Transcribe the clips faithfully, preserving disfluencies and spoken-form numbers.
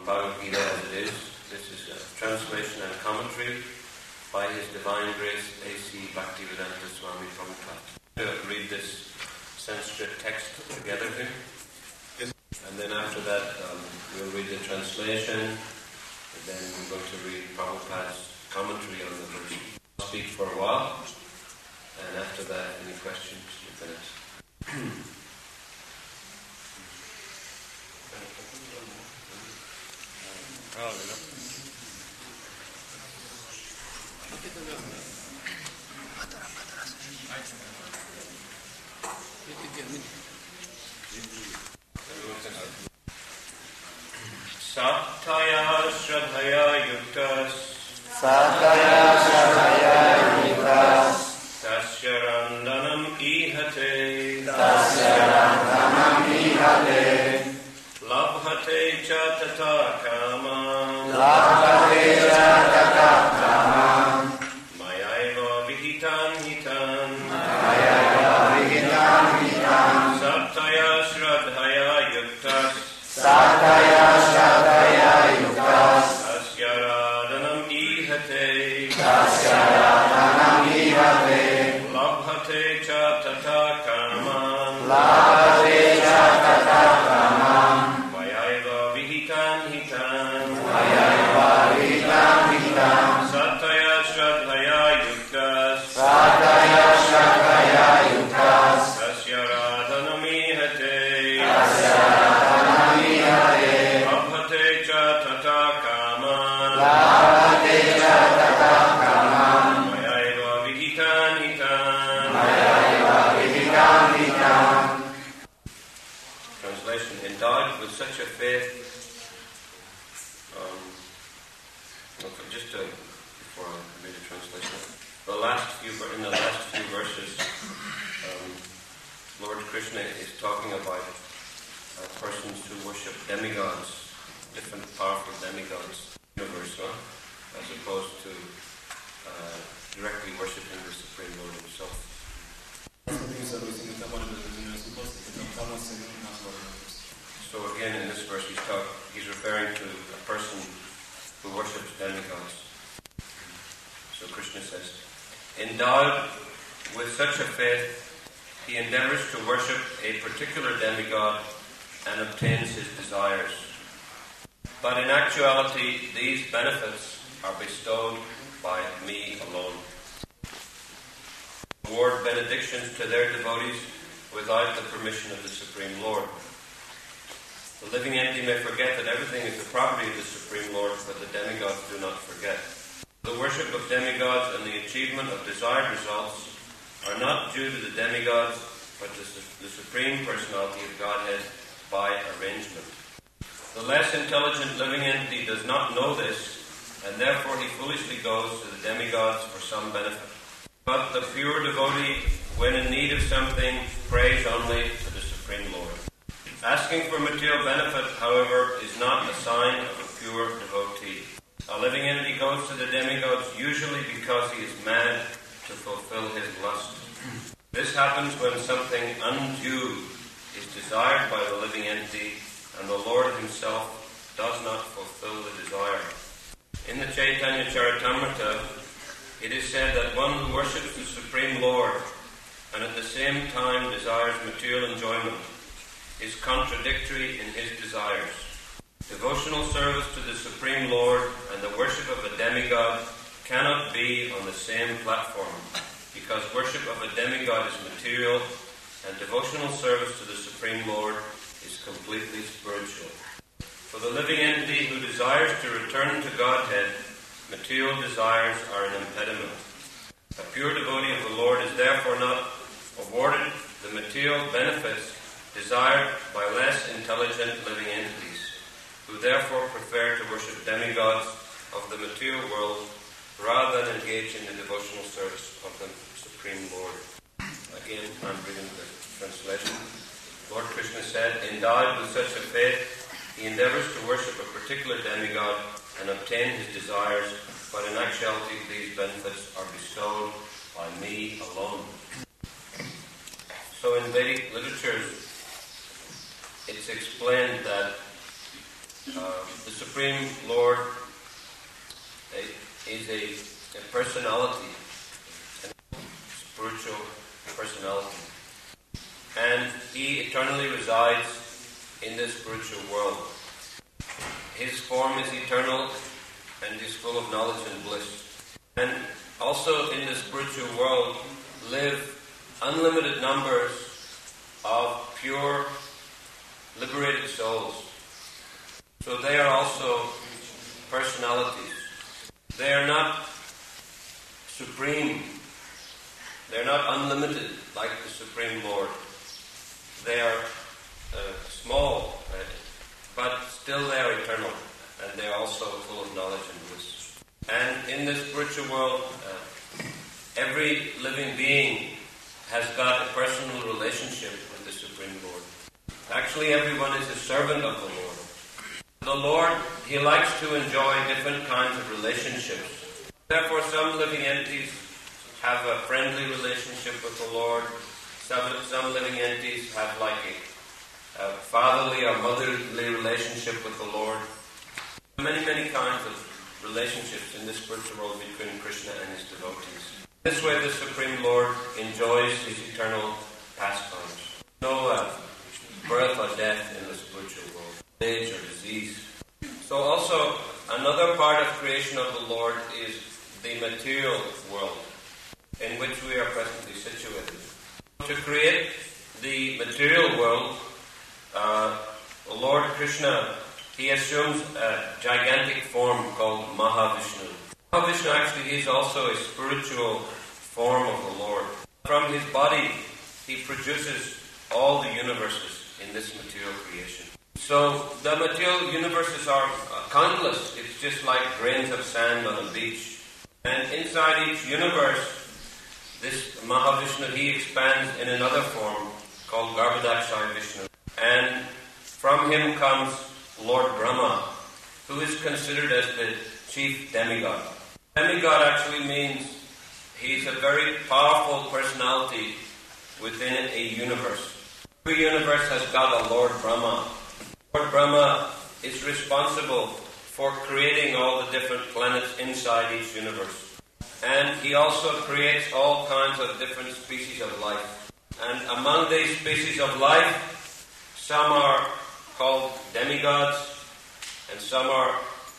Bhagavad Gita as it is. This is a translation and commentary by His Divine Grace A C Bhaktivedanta Swami Prabhupada. To read this Sanskrit text together here. Yes. And then after that um, we'll read the translation, and then we're going to read Prabhupada's commentary on the verse. I'll speak for a while, and after that any questions you can ask. Sattaya Shraddhaya Yuktas Sattaya Shraddhaya Yuktas Tasya Randanam Ihate Tasya Randanam Ihate Labhate Cha Tata Kama Labhate Cha Tata Kama Mayaiva Vihitan Hitan Mayaiva Vihitan Hitan Sattaya Shraddhaya Yuktas Sattaya Shraddhaya Yuktas Tasya Randanam Ihate Tasya Randanam Ihate Labhate Cha Tata Kama Labhate Cha Tata Kama Mayaiva Vihitan Hitan Mayaiva Vihitan Hitan Sattaya Shraddhaya Yuktas Sattaya Shraddhaya Yuktas Tasya Radhanam Ihate Tasya Randanam Ihate Labhate Cha Tata Kama Labhate Cha Tata Kama Mayaiva Vihitan Hitan Mayaiva Vihitan Hitan. Translation. Endowed with such a faith, um, okay, just to, before I read the translation, the last few in the last few verses, um, Lord Krishna is talking about uh, persons who worship demigods, different powerful demigods, universe, huh? As opposed to uh, directly worshiping the Supreme Lord Himself. So again, in this verse, he's, talk, he's referring to a person who worships demigods. So Krishna says, endowed with such a faith, he endeavors to worship a particular demigod and obtains his desires. But in actuality, these benefits are bestowed by me alone. Award benedictions to their devotees without the permission of the Supreme Lord. The living entity may forget that everything is the property of the Supreme Lord, but the demigods do not forget. The worship of demigods and the achievement of desired results are not due to the demigods, but to the Supreme Personality of Godhead by arrangement. The less intelligent living entity does not know this, and therefore he foolishly goes to the demigods for some benefit. But the pure devotee, when in need of something, prays only to the Supreme Lord. Asking for material benefit, however, is not a sign of a pure devotee. A living entity goes to the demigods usually because he is mad to fulfill his lust. This happens when something undue is desired by the living entity and the Lord Himself does not fulfill the desire. In the Chaitanya Charitamrita, it is said that one who worships the Supreme Lord and at the same time desires material enjoyment is contradictory in his desires. Devotional service to the Supreme Lord and the worship of a demigod cannot be on the same platform, because worship of a demigod is material and devotional service to the Supreme Lord is completely spiritual. For the living entity who desires to return to Godhead, material desires are an impediment. A pure devotee of the Lord is therefore not awarded the material benefits desired by less intelligent living entities, who therefore prefer to worship demigods of the material world rather than engage in the devotional service of the Supreme Lord. Again, I'm reading the translation. Lord Krishna said, endowed with such a faith, he endeavors to worship a particular demigod and obtain his desires, but in actuality these benefits are bestowed by me alone. So in Vedic literatures, it's explained that Uh, the Supreme Lord uh, is a, a personality, a spiritual personality. And He eternally resides in the spiritual world. His form is eternal and is full of knowledge and bliss. And also in the spiritual world live unlimited numbers of pure, liberated souls. So they are also personalities. They are not supreme. They are not unlimited like the Supreme Lord. They are uh, small, uh, but still they are eternal, and they are also full of knowledge and bliss. And in the spiritual world, uh, every living being has got a personal relationship with the Supreme Lord. Actually, everyone is a servant of the Lord. The Lord, He likes to enjoy different kinds of relationships. Therefore, some living entities have a friendly relationship with the Lord. Some, some living entities have like a, a fatherly or motherly relationship with the Lord. Many, many kinds of relationships in this spiritual world between Krishna and his devotees. This way the Supreme Lord enjoys his eternal pastimes. No uh, birth or death in the spiritual world, age or disease. So also, another part of creation of the Lord is the material world in which we are presently situated. To create the material world, uh, the Lord Krishna, He assumes a gigantic form called Mahavishnu. Mahavishnu actually is also a spiritual form of the Lord. From his body, he produces all the universes in this material creation. So the material universes are uh, countless. It's just like grains of sand on a beach. And inside each universe, this Mahavishnu, he expands in another form called Garbhodakshaya Vishnu. And from him comes Lord Brahma, who is considered as the chief demigod. Demigod actually means he's a very powerful personality within a universe. Every universe has got a Lord Brahma. Lord Brahma is responsible for creating all the different planets inside each universe. And he also creates all kinds of different species of life. And among these species of life, some are called demigods, and some are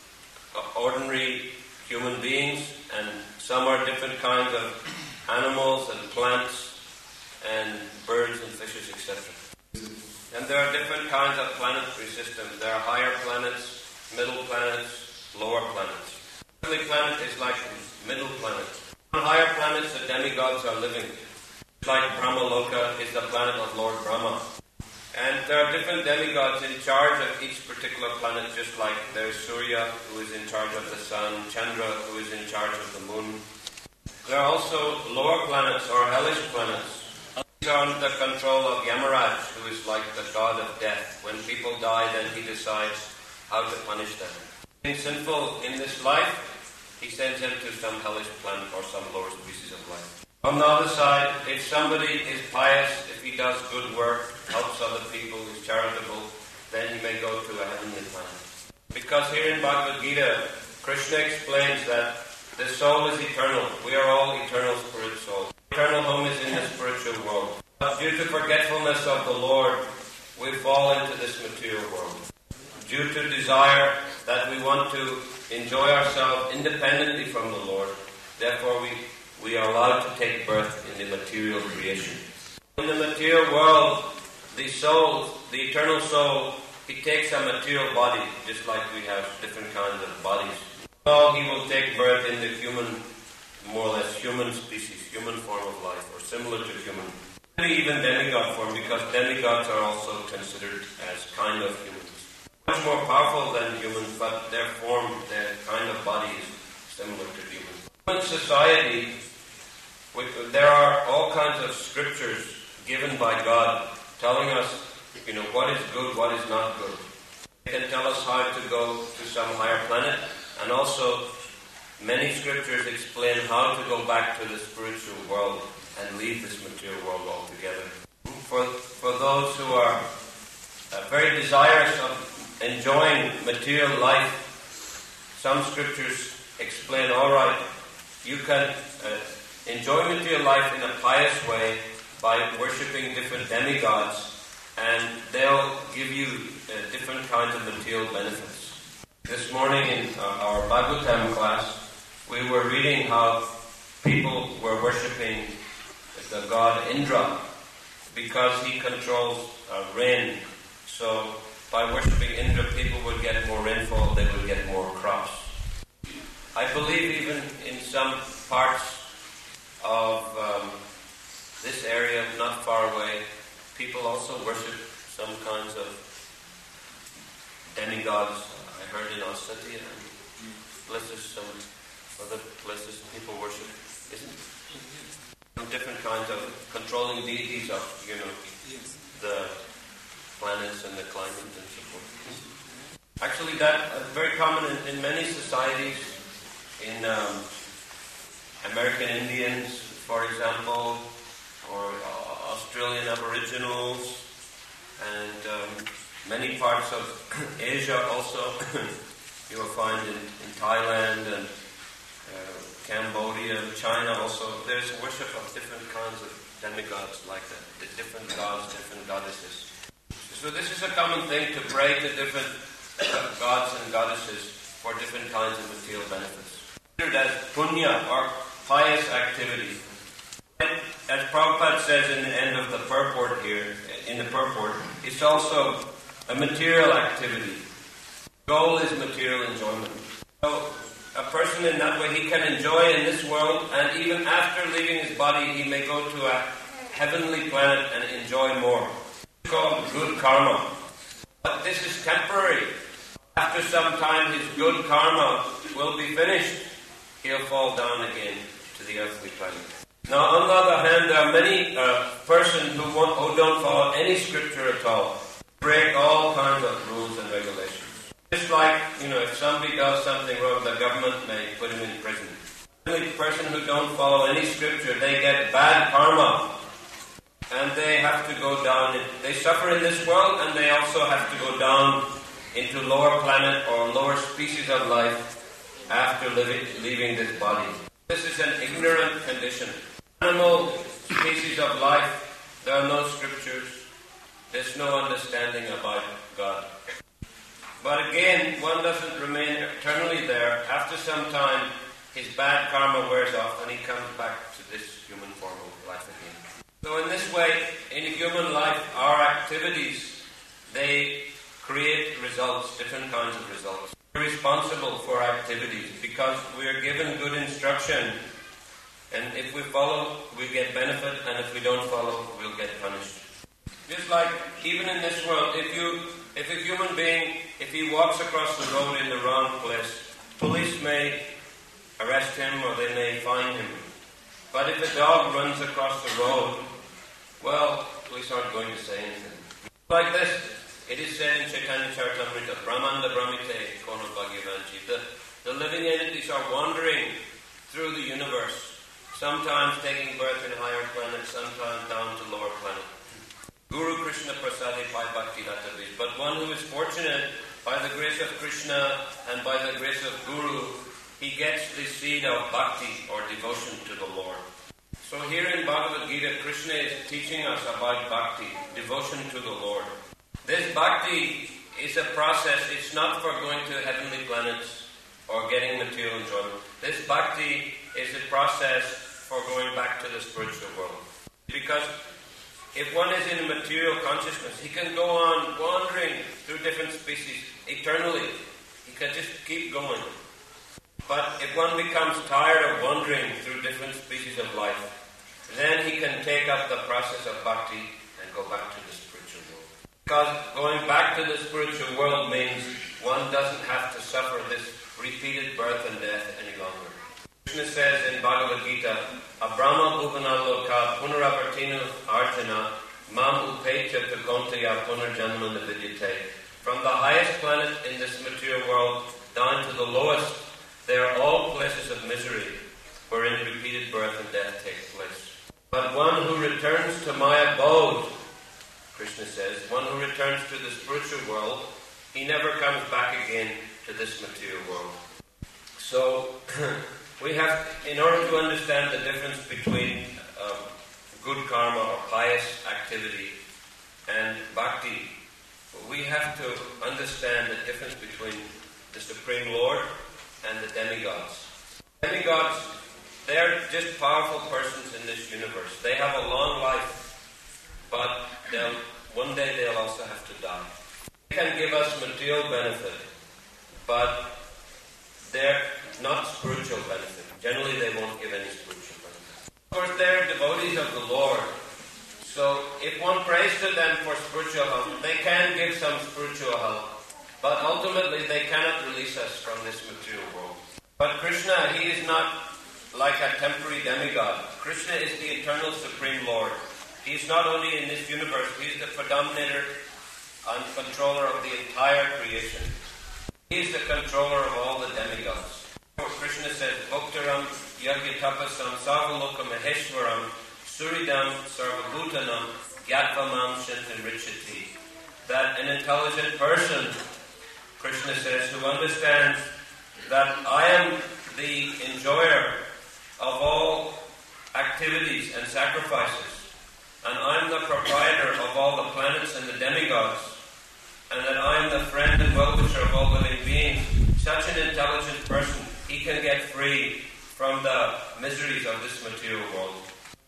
ordinary human beings, and some are different kinds of animals and plants and birds and fishes, et cetera. And there are different kinds of planetary systems. There are higher planets, middle planets, lower planets. Every planet is like a middle planet. On higher planets, the demigods are living. Like Brahmaloka is the planet of Lord Brahma. And there are different demigods in charge of each particular planet, just like there's Surya, who is in charge of the sun, Chandra, who is in charge of the moon. There are also lower planets or hellish planets. These are under the control of Yamaraj, who is like the god of death. When people die, then he decides how to punish them. Being sinful in this life, he sends them to some hellish planet or some lower species of life. On the other side, if somebody is pious, if he does good work, helps other people, is charitable, then he may go to a heavenly planet. Because here in Bhagavad Gita, Krishna explains that the soul is eternal. We are all eternal spirit souls. Eternal home is in the spiritual world. But due to forgetfulness of the Lord, we fall into this material world. Due to desire that we want to enjoy ourselves independently from the Lord, therefore we we are allowed to take birth in the material creation. In the material world, the soul, the eternal soul, he takes a material body, just like we have different kinds of bodies. So he will take birth in the human, more or less human species, human form of life, or similar to human. Maybe even demigod form, because demigods are also considered as kind of humans. Much more powerful than humans, but their form, their kind of body is similar to humans. In society, there are all kinds of scriptures given by God telling us, you know, what is good, what is not good. They can tell us how to go to some higher planet, and also many scriptures explain how to go back to the spiritual world and leave this material world altogether. For for those who are uh, very desirous of enjoying material life, some scriptures explain, all right, you can uh, enjoy material life in a pious way by worshipping different demigods, and they'll give you uh, different kinds of material benefits. This morning in uh, our Bhagavatam class, we were reading how people were worshipping the god Indra because he controls uh, rain. So by worshipping Indra, people would get more rainfall, they would get more crops. I believe even in some parts of um, this area, not far away, people also worship some kinds of demigods. I heard in Ossetia and places, some other places people worship, isn't it? Some different kinds of controlling deities of, you know, the planets and the climate and so forth. Actually, that is very common in, in many societies. In um, American Indians, for example, or uh, Australian Aboriginals, and um, many parts of Asia also. You will find in, in Thailand and uh, Cambodia, China also. There's worship of different kinds of demigods like that, the different gods, different goddesses. So this is a common thing, to pray to different uh, gods and goddesses for different kinds of material benefits. Considered as punya, or pious activity. As Prabhupada says in the end of the purport here, in the purport, it's also a material activity. The goal is material enjoyment. So a person in that way, he can enjoy in this world, and even after leaving his body, he may go to a heavenly planet and enjoy more. It's called good karma. But this is temporary. After some time, his good karma will be finished. He'll fall down again to the earthly planet. Now, on the other hand, there are many uh, persons who, want, who don't follow any scripture at all, break all kinds of rules and regulations. Just like, you know, if somebody does something wrong, the government may put him in prison. The person who don't follow any scripture, they get bad karma, and they have to go down. In, they suffer in this world, and they also have to go down into lower planet or lower species of life after living, leaving this body. This is an ignorant condition. Animal species of life, there are no scriptures. There's no understanding about God. But again, one doesn't remain eternally there. After some time, his bad karma wears off and he comes back to this human form of life again. So in this way, in human life, our activities, they create results, different kinds of results. We're responsible for activities because we are given good instruction, and if we follow, we get benefit, and if we don't follow, we'll get punished. Just like even in this world, if you, if a human being, if he walks across the road in the wrong place, police may arrest him or they may fine him. But if a dog runs across the road, well, police aren't going to say anything. Like this. It is said in Chaitanya Charitamrita, Brahmanda Brahmite Kono Bhagyavanchi. The, the living entities are wandering through the universe, sometimes taking birth in higher planets, sometimes down to lower planets. Guru Krishna Prasade Pai Bhakti Ratavis. But one who is fortunate, by the grace of Krishna and by the grace of Guru, he gets the seed of bhakti or devotion to the Lord. So here in Bhagavad Gita, Krishna is teaching us about bhakti, devotion to the Lord. This bhakti is a process. It's not for going to heavenly planets or getting material enjoyment. This bhakti is a process for going back to the spiritual world. Because if one is in a material consciousness, he can go on wandering through different species eternally. He can just keep going. But if one becomes tired of wandering through different species of life, then he can take up the process of bhakti and go back to the spiritual world. Because going back to the spiritual world means one doesn't have to suffer this repeated birth and death any longer. Krishna says in Bhagavad Gita, Abrahma bhuvanaloka punaravartinu arjuna mam upecha kakontaya punarjanma navidyate. From the highest planet in this material world down to the lowest, they are all places of misery wherein repeated birth and death take place. But one who returns to my abode, Krishna says, one who returns to the spiritual world, he never comes back again to this material world. So we have, in order to understand the difference between um, good karma or pious activity and bhakti, we have to understand the difference between the Supreme Lord and the demigods. Demigods, they're just powerful persons in this universe. They have a long life, but they'll, one day they'll also have to die. They can give us material benefit, but they're not spiritual benefit. Generally, they won't give any spiritual benefit. Of course, they're devotees of the Lord. So, if one prays to them for spiritual help, they can give some spiritual help. But ultimately, they cannot release us from this material world. But Krishna, he is not like a temporary demigod. Krishna is the eternal Supreme Lord. He is not only in this universe, he is the predominator and controller of the entire creation. He is the controller of all the demigods. Krishna says, Bhoktaram Yagyatapasam Sarvaloka Maheshwaram Suridam Sarvabhutanam Gyatvam Shantinrichati. That an intelligent person, Krishna says, who understands that I am the enjoyer of all activities and sacrifices, and I'm the proprietor of all the planets and the demigods, and that I'm the friend and well-wisher of all living beings. Such an intelligent person, he can get free from the miseries of this material world.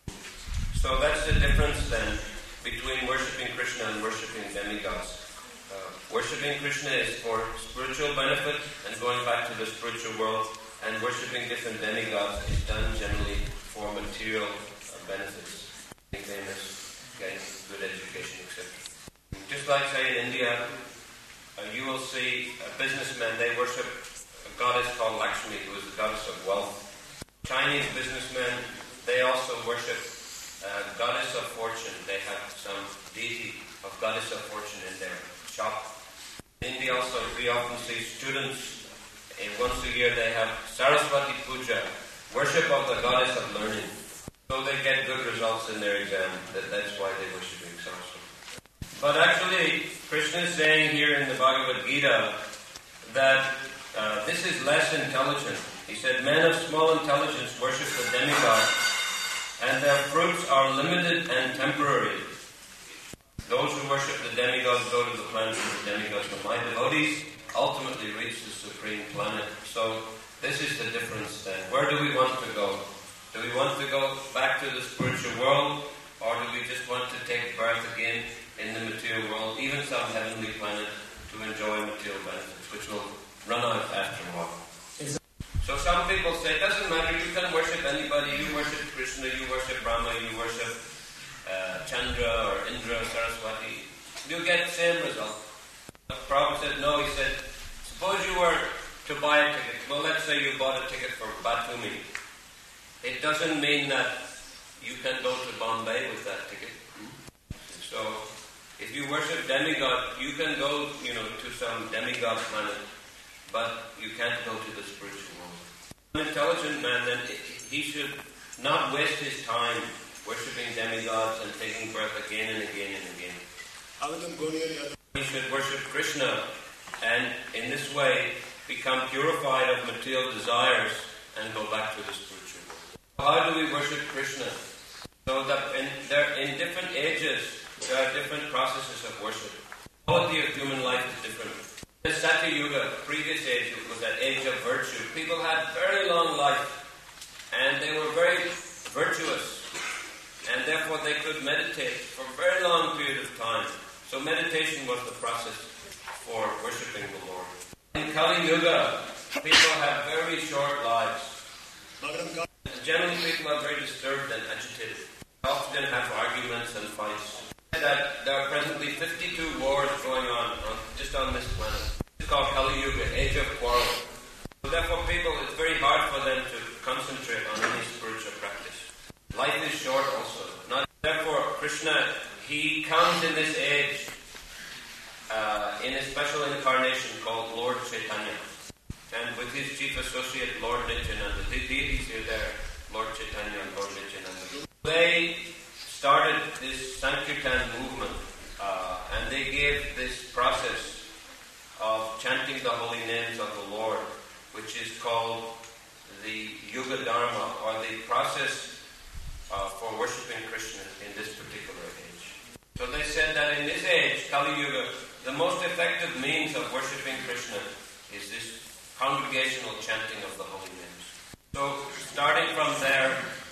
So that's the difference then between worshipping Krishna and worshipping demigods. Uh, worshipping Krishna is for spiritual benefit and going back to the spiritual world, and worshipping different demigods is done generally for material uh, benefits, being famous, getting good education, et cetera. Just like, say, in India, uh, you will see uh, businessmen, they worship a goddess called Lakshmi, who is the goddess of wealth. Chinese businessmen, they also worship a goddess of fortune. They have some deity of goddess of fortune in their shop. In India also, we often see students, and once a year they have Saraswati Puja, worship of the goddess of learning. So they get good results in their exam. That, that's why they worship Saraswati. But actually, Krishna is saying here in the Bhagavad Gita that uh, this is less intelligent. He said, men of small intelligence worship the demigods, and their fruits are limited and temporary. Those who worship the demigods go to the planet of the demigods. But my devotees ultimately reach the supreme planet. So this is the difference then. Where do we want to go? Do we want to go back to the spiritual world, or do we just want to take birth again in the material world, even some heavenly planet, to enjoy material benefits, which will run out after a while? So some people say, it doesn't matter, you can worship anybody, you worship Krishna, you worship Brahma, you worship uh, Chandra or Indra, Saraswati, you get the same result. The Prabhupada said, no, he said, suppose you were to buy a ticket. Well, let's say you bought a ticket for Batumi. It doesn't mean that you can go to Bombay with that ticket. So, if you worship demigod, you can go, you know, to some demigod planet, but you can't go to the spiritual world. An intelligent man, then, he should not waste his time worshipping demigods and taking birth again and again and again. He should worship Krishna, and in this way become purified of material desires and go back to the spiritual world. How do we worship Krishna? So that in, there, in different ages, there are different processes of worship. The quality of human life is different. The Satya Yuga, previous age, was that age of virtue. People had very long life, and they were very virtuous, and therefore they could meditate for a very long period of time. So meditation was the process for worshipping the Lord. In Kali Yuga, people have very short lives. Generally, people are very disturbed and agitated. They often have arguments and fights. That there are presently fifty-two wars going on, on just on this planet. It's called Kali Yuga, age of quarrel. So therefore, people, it's very hard for them to concentrate on any spiritual practice. Life is short also. Not, therefore, Krishna, he comes in this age uh, in a special incarnation called Lord Chaitanya. And with his chief associate, Lord Nityananda. The deities are there, Lord Chaitanya and Lord Nityananda. They started this Sankirtan movement, uh, and they gave this process chanting the holy names of the Lord, which is called the Yuga Dharma, or the process uh, for worshipping Krishna in this particular age. So they said that in this age, Kali Yuga, the most effective means of worshipping Krishna is this congregational chanting of the holy names. So starting from their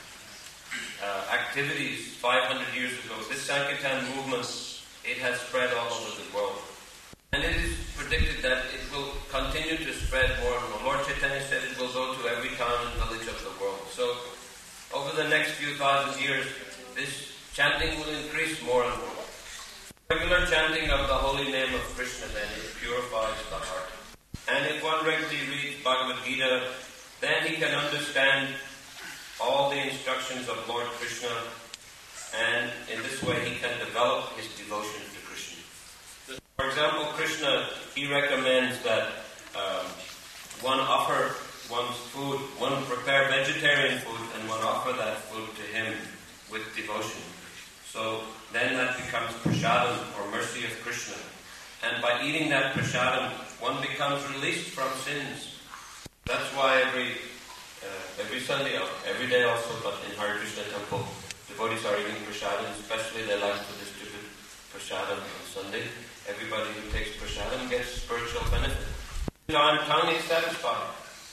uh, activities five hundred years ago, this Sankirtan movement, it has spread all over the world. And it is predicted that it will continue to spread more and more. Lord Chaitanya said it will go to every town and village of the world. So over the next few thousand years, this chanting will increase more and more. Regular chanting of the holy name of Krishna then, it purifies the heart. And if one regularly reads Bhagavad Gita, then he can understand all the instructions of Lord Krishna, and in this way he can develop his devotion to Krishna. For example, Krishna, he recommends that um, one offer one's food, one prepare vegetarian food, and one offer that food to him with devotion. So then that becomes prasadam, or mercy of Krishna. And by eating that prasadam, one becomes released from sins. That's why every uh, every Sunday, every day also, but in Hare Krishna temple, devotees are eating prasadam, especially they like to distribute prasadam on Sunday. Everybody who takes prasadam gets spiritual benefit. Our tongue is satisfied.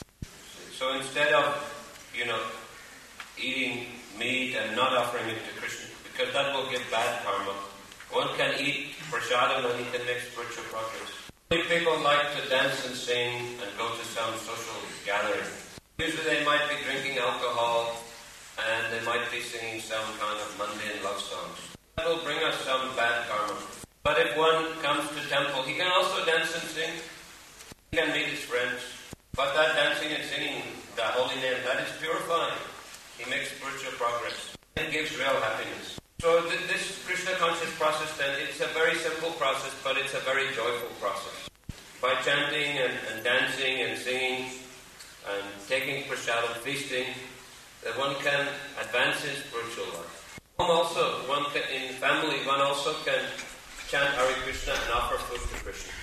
So instead of, you know, eating meat and not offering it to Krishna, because that will give bad karma, one can eat prasadam and he can make spiritual progress. Many people like to dance and sing and go to some social gathering. Usually they might be drinking alcohol and they might be singing some kind of mundane love songs. That will bring us some bad karma. But if one comes to temple, he can also dance and sing. He can meet his friends. But that dancing and singing, the holy name, that is purifying. He makes spiritual progress. It gives real happiness. So th- this Krishna conscious process then, it's a very simple process, but it's a very joyful process. By chanting and, and dancing and singing and taking prasadam, feasting, that one can advance his spiritual life. Also, one can, in family, one also can chant Hare Krishna and offer food to Krishna.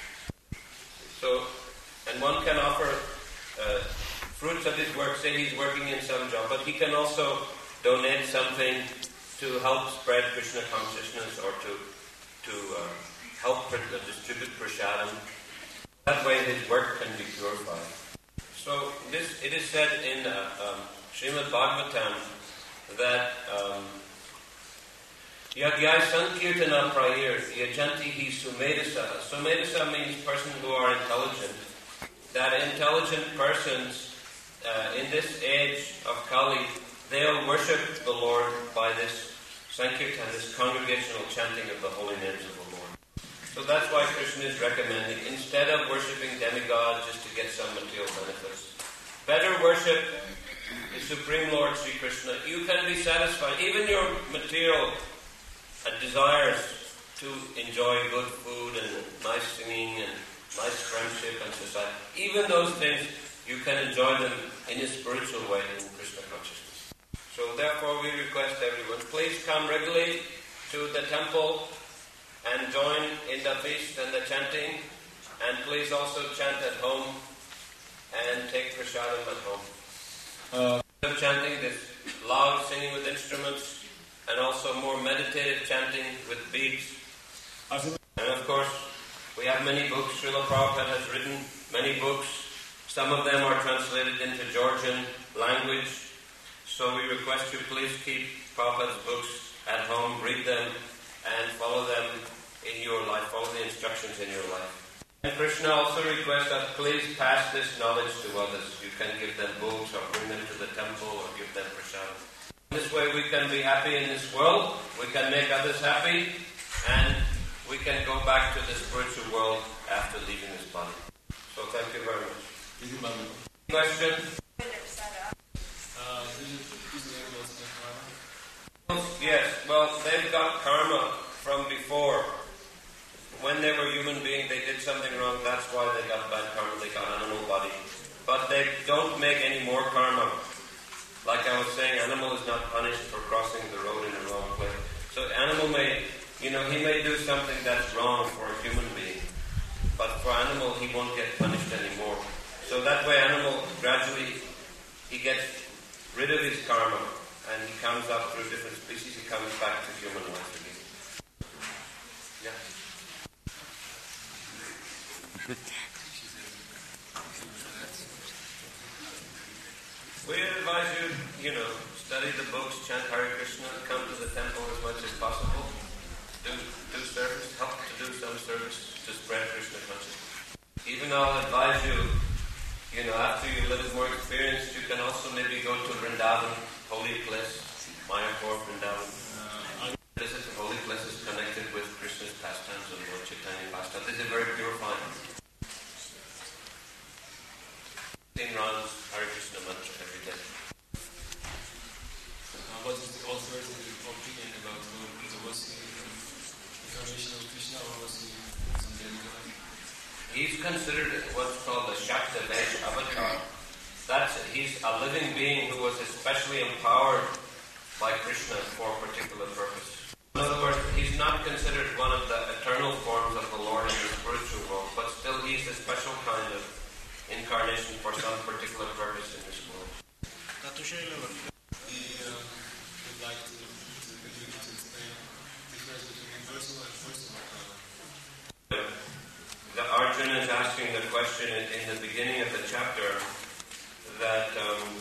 So, and one can offer uh, fruits of his work. Say he's working in some job, but he can also donate something to help spread Krishna consciousness or to to uh, help pr- distribute prasadam. That way his work can be purified. So this it is said in uh, um, Srimad Bhagavatam that um, Yagyai Sankirtana Prayir Yajanti Hi Sumedasa. Sumedasa means person who are intelligent. That intelligent persons uh, in this age of Kali, they'll worship the Lord by this Sankirtan, this congregational chanting of the holy names of the Lord. So that's why Krishna is recommending, instead of worshipping demigods just to get some material benefits, better worship the Supreme Lord Sri Krishna. You can be satisfied. Even your material uh, desires to enjoy good food and nice singing and nice friendship and society, even those things, you can enjoy them in a spiritual way in Krishna consciousness. So therefore we request everyone, please come regularly to the temple and join in the feast and the chanting, and please also chant at home and take prasadam at home. Uh, chanting, this loud singing with instruments, and also more meditative chanting with beads. And of course, we have many books. Srila Prabhupada has written many books. Some of them are translated into Georgian language. So we request you please keep Prabhupada's books at home, read them, and follow them in your life, follow the instructions in your life. And Krishna also requests that please pass this knowledge to others. You can give them books or bring them to the temple or give them prasadam. This way we can be happy in this world, we can make others happy, and we can go back to the spiritual world after leaving this body. So thank you very much. Question? Uh, yes, well, they've got karma from before. When they were human beings, they did something wrong, that's why they got bad karma, they got animal body. But they don't make any more karma. Like I was saying, animal is not punished for crossing the road in the wrong place. So animal may, you know, he may do something that's wrong for a human being. but for animal he won't get punished anymore. So that way animal gradually, he gets rid of his karma and he comes up through different species, he comes back to human life again. Yeah. We advise you, you know, study the books, chant Hare Krishna, come to the temple as much as possible, do do service, help to do some service to spread Krishna consciousness. Even I'll advise you, you know, after you live more experienced, you can also maybe go to Vrindavan, holy place, Mayapur, Vrindavan. Visit the holy places connected with Krishna's pastimes and Lord Chaitanya pastimes. This is very purifying. Sing rounds Hare Krishna mantra every day. Uh, what is the authoritative opinion about Lord Buddha? Was he an incarnation of Krishna or was he some demigod? He's considered what's called a Shaktavesh avatar. That's he's a living being who was especially empowered by Krishna for a particular purpose. In other words, he's not considered one of the eternal forms of the Lord in the spiritual world, but still he's a special kind of incarnation for some particular purpose in this world. He uh, would like to, to, to explain the difference between personal and personal power. The Arjuna is asking the question in, in the beginning of the chapter that um,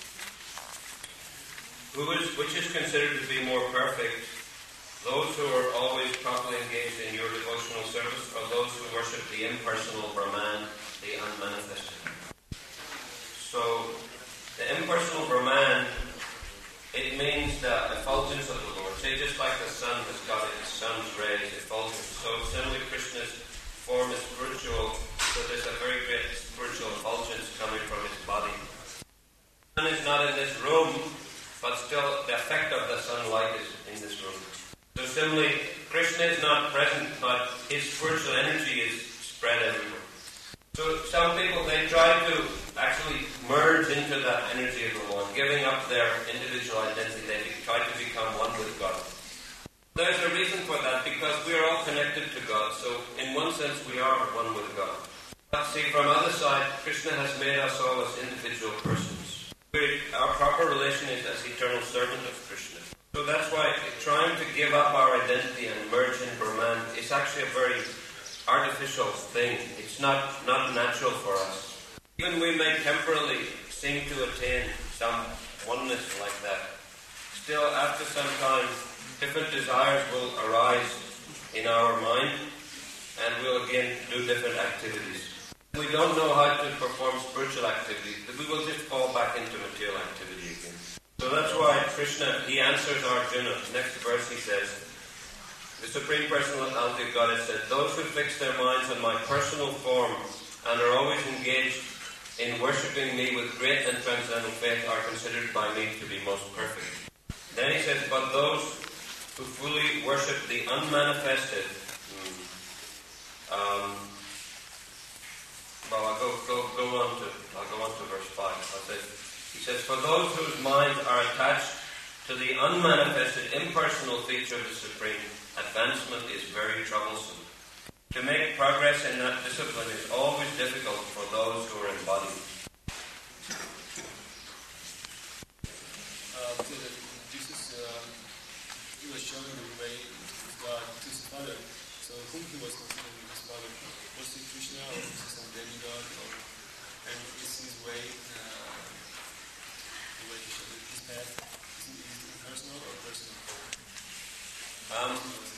who is which is considered to be more perfect, those who are always properly engaged in your devotional service, or those who worship the impersonal Brahman, the unmanifested. So, the impersonal Brahman, it means the effulgence of the Lord. Say, just like the sun has got its sun's rays, effulgence. So, similarly, Krishna's form is spiritual, so there's a very great spiritual effulgence coming from his body. The sun is not in this room, but still the effect of the sunlight is in this room. So, similarly, Krishna is not present, but his spiritual energy is spread everywhere. So some people, they try to actually merge into that energy of the Lord, giving up their individual identity. They try to become one with God. There's a reason for that, because we are all connected to God. So in one sense, we are one with God. But see, from the other side, Krishna has made us all as individual persons. We're, our proper relation is as eternal servant of Krishna. So that's why trying to give up our identity and merge in Brahman is actually a very artificial thing. It's not, not natural for us. Even we may temporarily seem to attain some oneness like that. Still, after some time, different desires will arise in our mind and we'll again do different activities. We don't know how to perform spiritual activities, we will just fall back into material activity again. So that's why Krishna, he answers Arjuna. Next verse he says, the Supreme Personality of Godhead said, those who fix their minds on my personal form and are always engaged in worshipping me with great and transcendental faith are considered by me to be most perfect. Then he says, but those who fully worship the unmanifested, um, well, I'll go, go, go on to, I'll go on to verse five. I'll say, he says, for those whose minds are attached to the unmanifested impersonal feature of the Supreme, advancement is very troublesome. To make progress in that discipline is always difficult for those who are embodied. Uh, Jesus, uh, he was showing the way of God to his Father. So whom he was considering his Father? Was he Krishna or was he some demigod? Or, and is his way, uh, the way he showed his path, is it impersonal or personal? Um,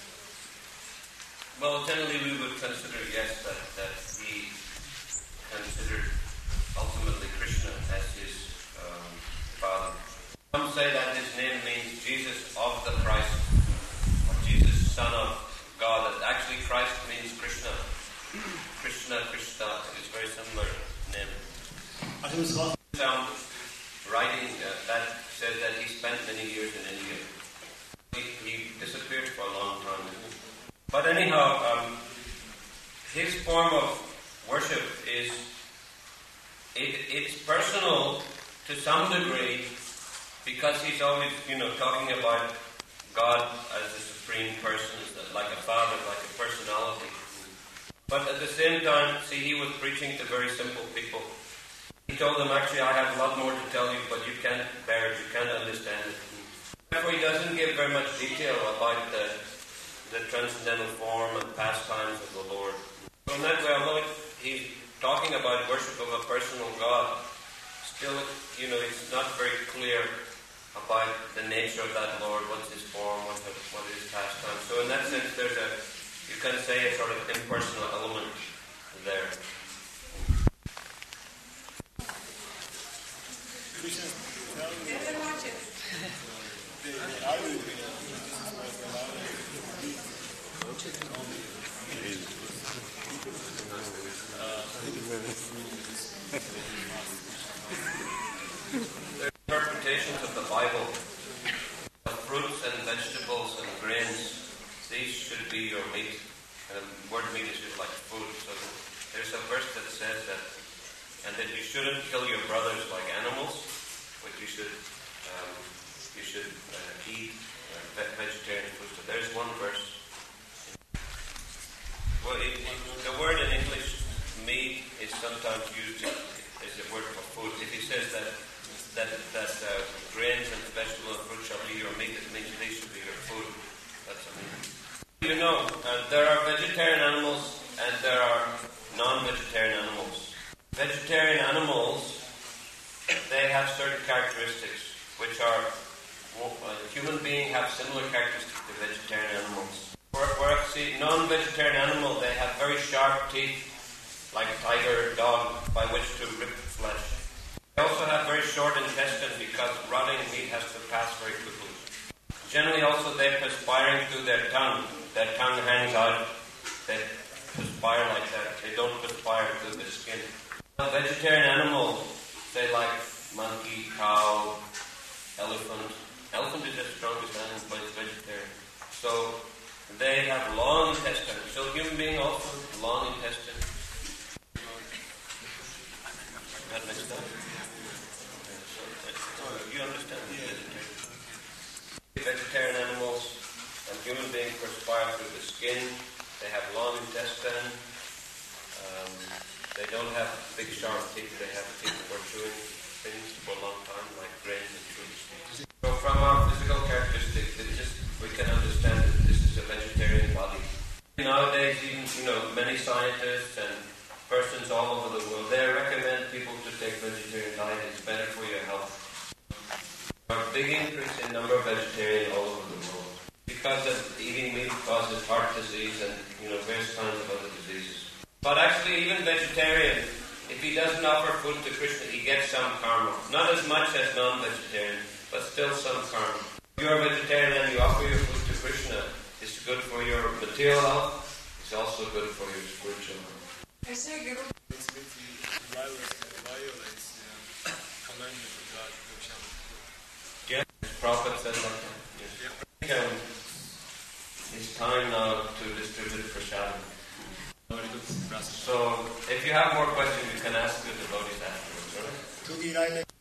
well, generally we would consider, yes, that, that he considered ultimately Krishna as his um, father. Some say that his name means Jesus of the Christ, or Jesus, Son of God. That actually Christ means Krishna. Krishna, Krishna is very similar name. Some writing uh, that says that he spent many years in India. He, he disappeared for a long time. But anyhow, um, his form of worship is, it, it's personal to some degree because he's always, you know, talking about God as a supreme person, like a father, like a personality. But at the same time, see, he was preaching to very simple people. He told them, actually, I have a lot more to tell you, but you can't bear it, you can't understand it. Therefore, he doesn't give very much detail about the, the transcendental form and pastimes of the Lord. So in that way, although he's talking about worship of a personal God, still, you know, it's not very clear about the nature of that Lord, what's his form, what, the, what is his pastime. So in that sense, there's a, you can say, a sort of impersonal element there. Christians tell me that they argue with Jesus was allowed to eat There are interpretations of the Bible of fruits and vegetables and grains. These should be your meat. And the word meat is just like food. So there's a verse that says that, and that you shouldn't kill your brothers like animals, but you should um, you should uh, eat uh, vegetarian food. So there's one verse. Well, it, it, the word in English, meat, is sometimes used as a word for food. If he says that that that uh, grains and vegetables and fruit shall be your meat, it means these should be your food. That's what I mean. You know, uh, there are vegetarian animals and there are non-vegetarian animals. Vegetarian animals, they have certain characteristics which are, uh, human beings have similar characteristics to vegetarian animals. For, for see, non-vegetarian animal, they have very sharp teeth, like a tiger or dog, by which to rip flesh. They also have very short intestine because rotting meat has to pass very quickly. Generally also they're perspiring through their tongue. Their tongue hangs out. They perspire like that. They don't perspire through the skin. Now, vegetarian animals, say like monkey, cow, elephant. Elephant is the strongest animal, but it's vegetarian. So they have long intestine. So human being also long intestine. That makes sense. You understand? Yeah. Vegetarian animals and human beings perspire through the skin. They have long intestine. Um, they don't have big sharp teeth. They have teeth for chewing things for a long time, like grains and fruits. So from our physical characteristics, it just we can understand that this is a vegetarian body. Nowadays, even you know, many scientists and persons all over the world, they recommend people to take vegetarian diet. It's better for your health. There are big increase in number of vegetarians all over the world because of eating meat causes heart disease and you know various kinds of other diseases. But actually, even vegetarian, if he doesn't offer food to Krishna, he gets some karma. Not as much as non-vegetarian, but still some karma. If you're a vegetarian and you offer your food to Krishna, it's good for your material health. It's also good for your spiritual health. It's basically violates the commandment of God. Yeah, Prabhupada said like that. Yes. Yeah. I think um, it's time now to distribute prasadam. So, if you have more questions, you can ask the devotees afterwards, alright?